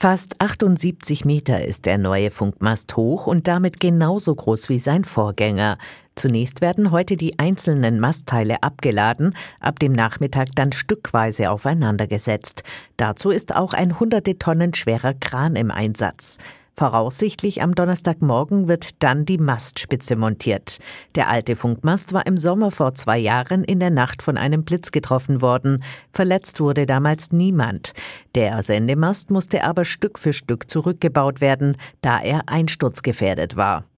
Fast 78 Meter ist der neue Funkmast hoch und damit genauso groß wie sein Vorgänger. Zunächst werden heute die einzelnen Mastteile abgeladen, ab dem Nachmittag dann stückweise aufeinandergesetzt. Dazu ist auch ein hunderte Tonnen schwerer Kran im Einsatz. Voraussichtlich am Donnerstagmorgen wird dann die Mastspitze montiert. Der alte Funkmast war im Sommer vor 2 Jahren in der Nacht von einem Blitz getroffen worden. Verletzt wurde damals niemand. Der Sendemast musste aber Stück für Stück zurückgebaut werden, da er einsturzgefährdet war.